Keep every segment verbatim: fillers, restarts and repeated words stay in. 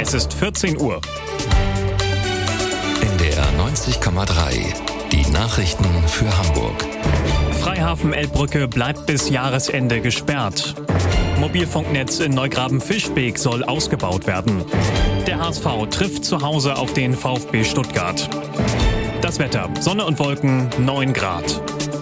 Es ist vierzehn Uhr. N D R neunzig Komma drei. Die Nachrichten für Hamburg. Freihafen-Elbbrücke bleibt bis Jahresende gesperrt. Mobilfunknetz in Neugraben-Fischbeek soll ausgebaut werden. Der H S V trifft zu Hause auf den VfB Stuttgart. Das Wetter: Sonne und Wolken, neun Grad.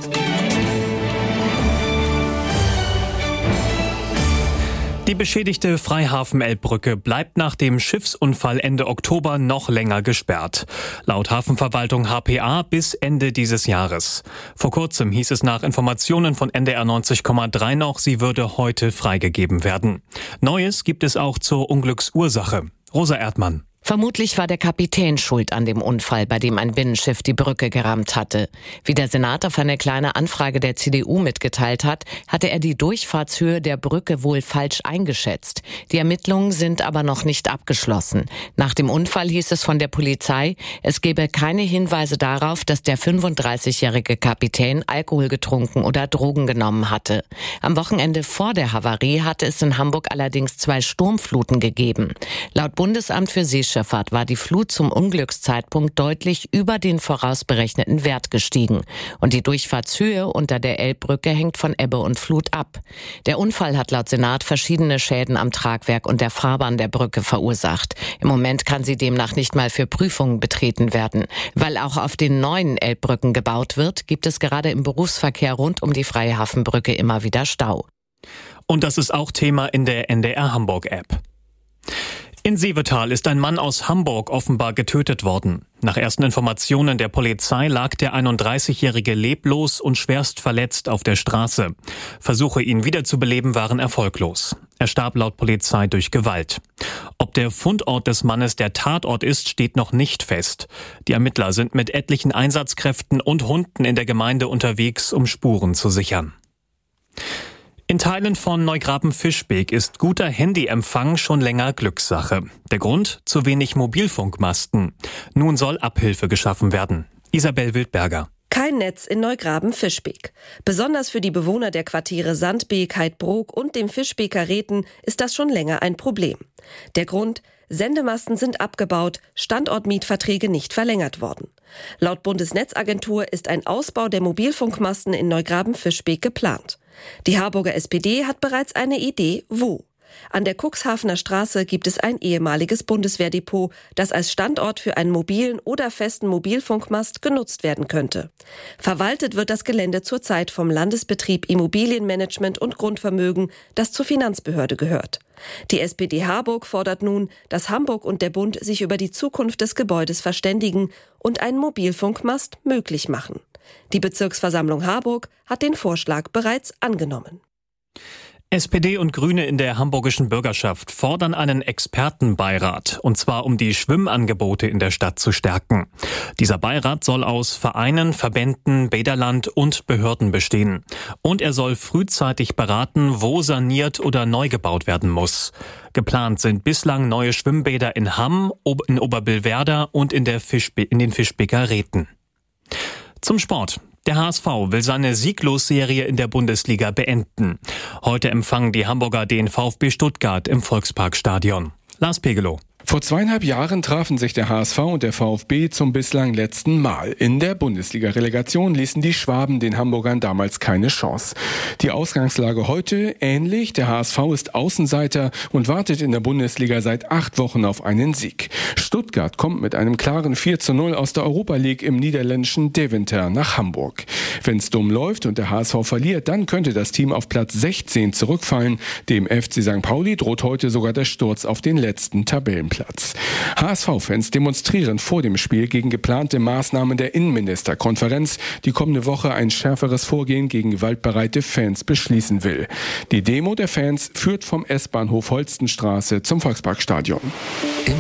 Die beschädigte Freihafen-Elbbrücke bleibt nach dem Schiffsunfall Ende Oktober noch länger gesperrt. Laut Hafenverwaltung H P A bis Ende dieses Jahres. Vor kurzem hieß es nach Informationen von N D R neunzig Komma drei noch, sie würde heute freigegeben werden. Neues gibt es auch zur Unglücksursache. Rosa Erdmann. Vermutlich war der Kapitän schuld an dem Unfall, bei dem ein Binnenschiff die Brücke gerammt hatte. Wie der Senat auf eine kleine Anfrage der C D U mitgeteilt hat, hatte er die Durchfahrtshöhe der Brücke wohl falsch eingeschätzt. Die Ermittlungen sind aber noch nicht abgeschlossen. Nach dem Unfall hieß es von der Polizei, es gebe keine Hinweise darauf, dass der fünfunddreißigjährige Kapitän Alkohol getrunken oder Drogen genommen hatte. Am Wochenende vor der Havarie hatte es in Hamburg allerdings zwei Sturmfluten gegeben. Laut Bundesamt für Seeschifffahrt war die Flut zum Unglückszeitpunkt deutlich über den vorausberechneten Wert gestiegen. Und die Durchfahrtshöhe unter der Elbbrücke hängt von Ebbe und Flut ab. Der Unfall hat laut Senat verschiedene Schäden am Tragwerk und der Fahrbahn der Brücke verursacht. Im Moment kann sie demnach nicht mal für Prüfungen betreten werden. Weil auch auf den neuen Elbbrücken gebaut wird, gibt es gerade im Berufsverkehr rund um die Freihafenbrücke immer wieder Stau. Und das ist auch Thema in der N D R Hamburg-App. In Seevetal ist ein Mann aus Hamburg offenbar getötet worden. Nach ersten Informationen der Polizei lag der einunddreißigjährige leblos und schwerst verletzt auf der Straße. Versuche, ihn wiederzubeleben, waren erfolglos. Er starb laut Polizei durch Gewalt. Ob der Fundort des Mannes der Tatort ist, steht noch nicht fest. Die Ermittler sind mit etlichen Einsatzkräften und Hunden in der Gemeinde unterwegs, um Spuren zu sichern. In Teilen von Neugraben-Fischbeek ist guter Handyempfang schon länger Glückssache. Der Grund? Zu wenig Mobilfunkmasten. Nun soll Abhilfe geschaffen werden. Isabel Wildberger. Kein Netz in Neugraben-Fischbeek. Besonders für die Bewohner der Quartiere Sandbeek, Heidbrook und dem Fischbeker Reten ist das schon länger ein Problem. Der Grund? Sendemasten sind abgebaut, Standortmietverträge nicht verlängert worden. Laut Bundesnetzagentur ist ein Ausbau der Mobilfunkmasten in Neugraben-Fischbeek geplant. Die Harburger S P D hat bereits eine Idee, wo. An der Cuxhavener Straße gibt es ein ehemaliges Bundeswehrdepot, das als Standort für einen mobilen oder festen Mobilfunkmast genutzt werden könnte. Verwaltet wird das Gelände zurzeit vom Landesbetrieb Immobilienmanagement und Grundvermögen, das zur Finanzbehörde gehört. Die S P D Harburg fordert nun, dass Hamburg und der Bund sich über die Zukunft des Gebäudes verständigen und einen Mobilfunkmast möglich machen. Die Bezirksversammlung Harburg hat den Vorschlag bereits angenommen. S P D und Grüne in der hamburgischen Bürgerschaft fordern einen Expertenbeirat, und zwar um die Schwimmangebote in der Stadt zu stärken. Dieser Beirat soll aus Vereinen, Verbänden, Bäderland und Behörden bestehen. Und er soll frühzeitig beraten, wo saniert oder neu gebaut werden muss. Geplant sind bislang neue Schwimmbäder in Hamm, in Oberbillwerder und in, der Fischbe- in den Fischbeker Reten. Zum Sport. Der H S V will seine Sieglos-Serie in der Bundesliga beenden. Heute empfangen die Hamburger den VfB Stuttgart im Volksparkstadion. Lars Pegelow. Vor zweieinhalb Jahren trafen sich der H S V und der VfB zum bislang letzten Mal. In der Bundesliga-Relegation ließen die Schwaben den Hamburgern damals keine Chance. Die Ausgangslage heute ähnlich. Der H S V ist Außenseiter und wartet in der Bundesliga seit acht Wochen auf einen Sieg. Stuttgart kommt mit einem klaren vier zu null aus der Europa League im niederländischen Deventer nach Hamburg. Wenn es dumm läuft und der H S V verliert, dann könnte das Team auf Platz sechzehn zurückfallen. Dem F C Sankt Pauli droht heute sogar der Sturz auf den letzten Tabellenplatz. H S V-Fans demonstrieren vor dem Spiel gegen geplante Maßnahmen der Innenministerkonferenz, die kommende Woche ein schärferes Vorgehen gegen gewaltbereite Fans beschließen will. Die Demo der Fans führt vom S-Bahnhof Holstenstraße zum Volksparkstadion. Im